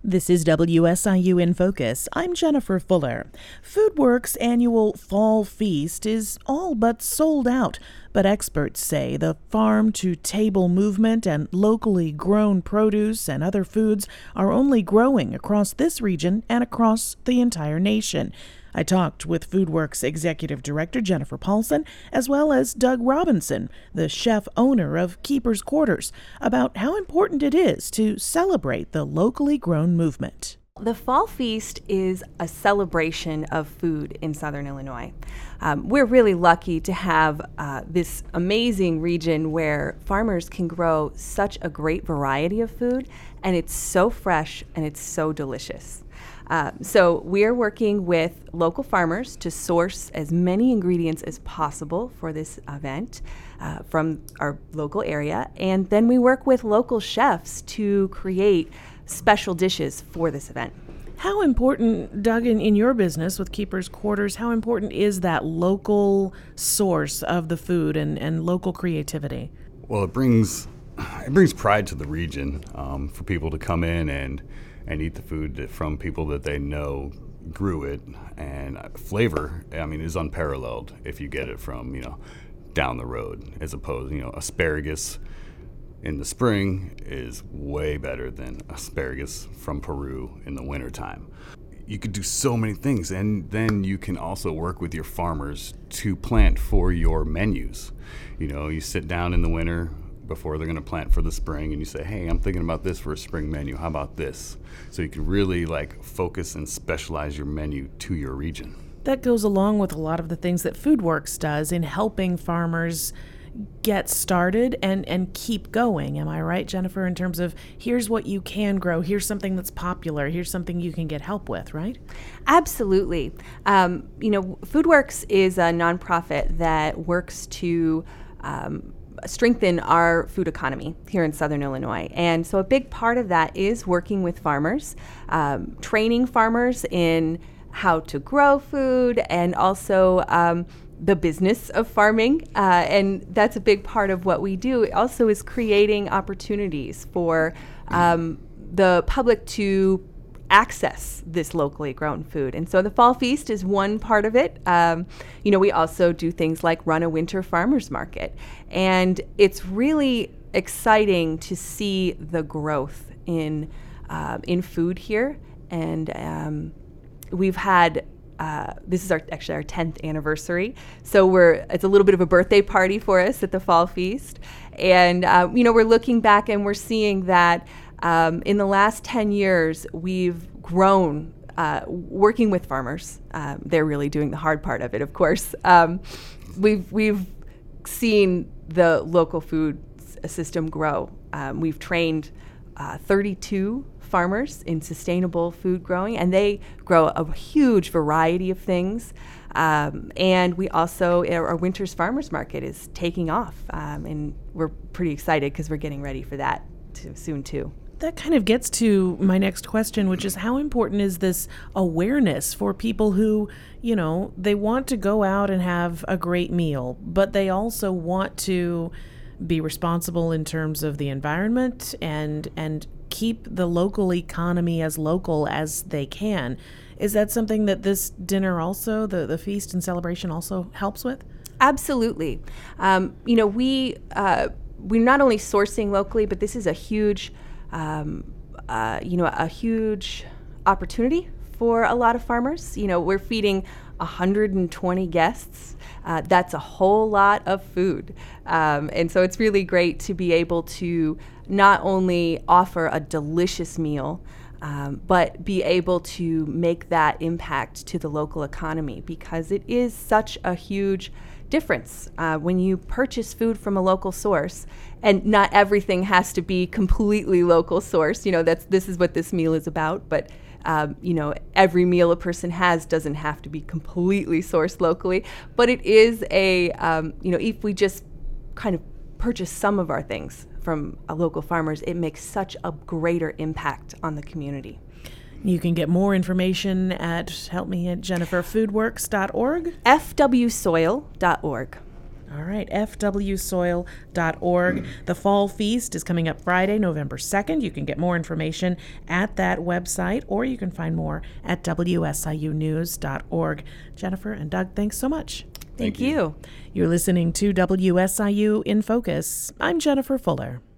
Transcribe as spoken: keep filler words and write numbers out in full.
This is W S I U In Focus. I'm Jennifer Fuller. FoodWorks' annual Fall Feast is all but sold out, but experts say the farm-to-table movement and locally grown produce and other foods are only growing across this region and across the entire nation. I talked with FoodWorks Executive Director Jennifer Paulson, as well as Doug Robinson, the chef owner of Keeper's Quarters, about how important it is to celebrate the locally grown movement. The Fall Feast is a celebration of food in Southern Illinois. Um, we're really lucky to have uh, this amazing region where farmers can grow such a great variety of food, and it's so fresh and it's so delicious. Uh, so we're working with local farmers to source as many ingredients as possible for this event uh, from our local area, and then we work with local chefs to create special dishes for this event. How important, Doug, in, in your business with Keeper's Quarters, how important is that local source of the food and, and local creativity? Well, it brings it brings pride to the region um, for people to come in and and eat the food from people that they know grew it. And flavor, I mean, is unparalleled if you get it from, you know, down the road, as opposed, you know, asparagus in the spring is way better than asparagus from Peru in the wintertime. You could do so many things, and then you can also work with your farmers to plant for your menus. You know, you sit down in the winter before they're going to plant for the spring, and you say, hey, I'm thinking about this for a spring menu. How about this? So you can really like focus and specialize your menu to your region. That goes along with a lot of the things that FoodWorks does in helping farmers get started and, and keep going. Am I right, Jennifer, in terms of here's what you can grow, here's something that's popular, here's something you can get help with, right? Absolutely. Um, you know, FoodWorks is a nonprofit that works to um, strengthen our food economy here in Southern Illinois. And so a big part of that is working with farmers, um, training farmers in how to grow food, and also um, the business of farming. Uh, and that's a big part of what we do. It also is creating opportunities for um, the public to access this locally grown food. And so the Fall Feast is one part of it. Um, you know, we also do things like run a winter farmers market. And it's really exciting to see the growth in uh, in food here. And um, we've had Uh, this is our actually our tenth anniversary, so we're it's a little bit of a birthday party for us at the Fall Feast, and uh, you know we're looking back and we're seeing that um, in the last ten years we've grown uh, working with farmers. Um, they're really doing the hard part of it, of course. Um, we've we've seen the local food s- system grow. Um, we've trained uh, thirty-two farmers in sustainable food growing, and they grow a huge variety of things. Um, and we also, our, our Winter's Farmers Market is taking off, um, and we're pretty excited because we're getting ready for that to, soon too. That kind of gets to my next question, which is how important is this awareness for people who, you know, they want to go out and have a great meal, but they also want to be responsible in terms of the environment and and keep the local economy as local as they can. Is that something that this dinner also, the, the feast and celebration also helps with? Absolutely. Um, you know, we, uh, we're not only sourcing locally, but this is a huge, um, uh, you know, a huge opportunity for a lot of farmers. You know, we're feeding one hundred twenty guests. Uh, that's a whole lot of food. Um, and so it's really great to be able to not only offer a delicious meal, um, but be able to make that impact to the local economy, because it is such a huge difference uh, when you purchase food from a local source. And not everything has to be completely local source. You know, that's this is what this meal is about. But Um, you know, every meal a person has doesn't have to be completely sourced locally, but it is a, um, you know, if we just kind of purchase some of our things from uh, local farmers, it makes such a greater impact on the community. You can get more information at, help me, at jennifer foodworks dot org. f w soil dot org. All right, f w soil dot org. The Fall Feast is coming up Friday, November second. You can get more information at that website, or you can find more at w s i u news dot org. Jennifer and Doug, thanks so much. Thank, Thank you. you. You're listening to W S I U In Focus. I'm Jennifer Fuller.